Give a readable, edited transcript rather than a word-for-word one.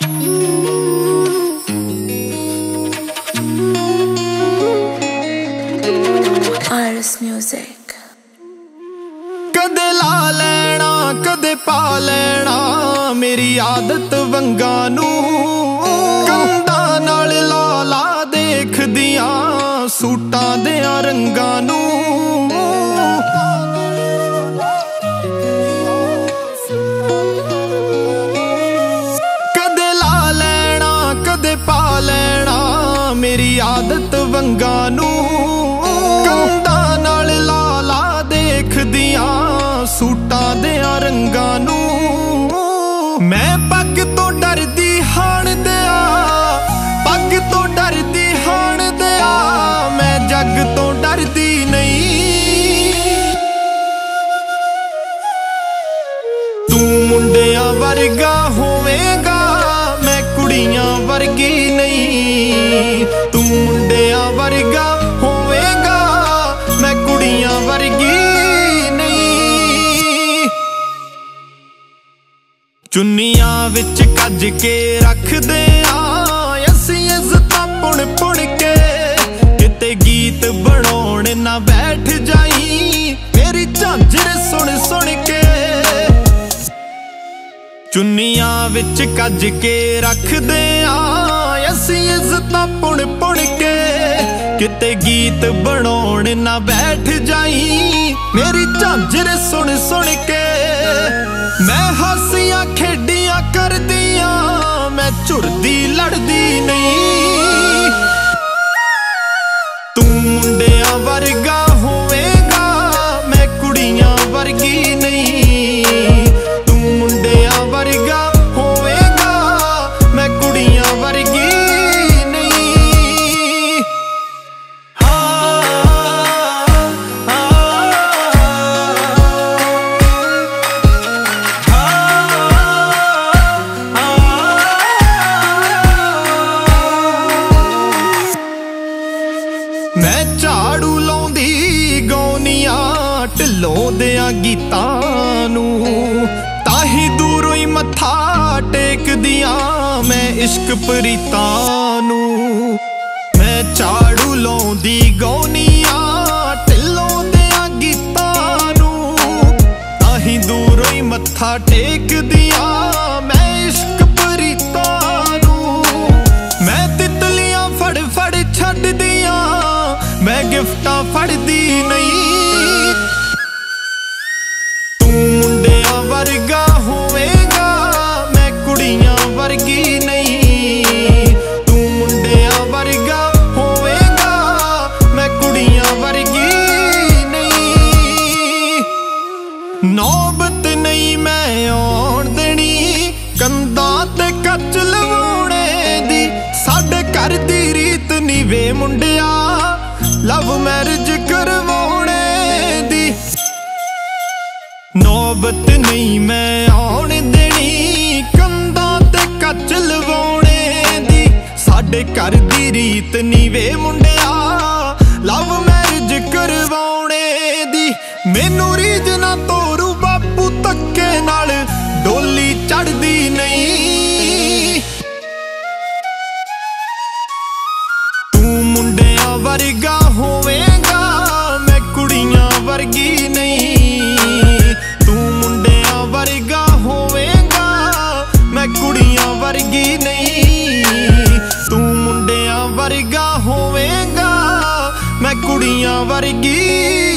Iris Music। कदे ला लेना कदे पा लेना मेरी आदत वंगा नू कंधां नाल ला ला देखदियां सूटां देयां रंगां नू। कदे ला लेना कदे पा लेना मेरी आदत वंगा नू कंधां नाल ला ला देखदियां सूटां देयां रंगां नू। मैं पग तो डरदी हाण दिया पग तो डरदी हाण दिया मैं जग तो डरदी नहीं। तू मुंडियां वर्गा होवेगा मैं कुड़ियां वर्गी नहीं। तू मुंडियां वर्गा होवेगा मैं कुड़ियां वर्गी नहीं। चुन्नियां विच कज के रखदे असीं इज़्ज़तां पुण पुण के किते गीत बनाउण ना बैठ जाई मेरी झांझर सुन सुन के। चुन्नियां विच कज के रखदे असीं इज़्ज़तां पुण पुण के किते गीत बनाउण ना बैठ जाई मेरी झांझर सुन सुन के। मैं हासियां खेडियां करदियां मैं झुरदी लड़दी नहीं। तू मुंडियां वर्गा होवेगा मैं कुड़ियां वर्गी नहीं। तू मुंडियां वर्गा होवेगा मैं कुड़ियां वर्गी नहीं। मैं झाड़ू लाउंदी गौनियां ढिल्लों देयां गीतां नू ताही दूरों ही मत्था टेकदियां मैं इश्क प्रीतां नू। मैं झाड़ू लाउंदी गौनियां ढिल्लों देयां गीतां नू ताही दूरों ही मत्था टेकदियां मैं इश्क प्रीतां नू। मैं तितलियां फड़ फड़ छड्डदियां मैं गिफ्टां फड़दी नहीं। तू मुंडियां वर्गा होवेगा मैं कुड़ियां वर्गी नहीं। तू मुंडियां वर्गा होवेगा मैं कुड़ियां वर्गी नहीं। नौबत नहीं मैं आउण देनी कंधां ते कच लवाउणे दी साडे घर दी रीत नी वे मुंडिया लव मैरिज करवाउणे दी। नौबत नहीं मैं आउण देनी कंधां ते कच लवाउणे दी साडे घर दी रीत नी वे मुंडिया लव मैरिज करवाउणे दी। मैनू रीझ ना तोरू बापू धक्के नाल डोली चढ़दी नहीं। तू मुंडियां वर्गा होवेगा मैं कुड़ियां वर्गी नहीं। तू मुंडियां वर्गा होवेगा मैं कुड़ियां वर्गी नहीं। तू मुंडियां वर्गा होवेगा मैं कुड़ियां वर्गी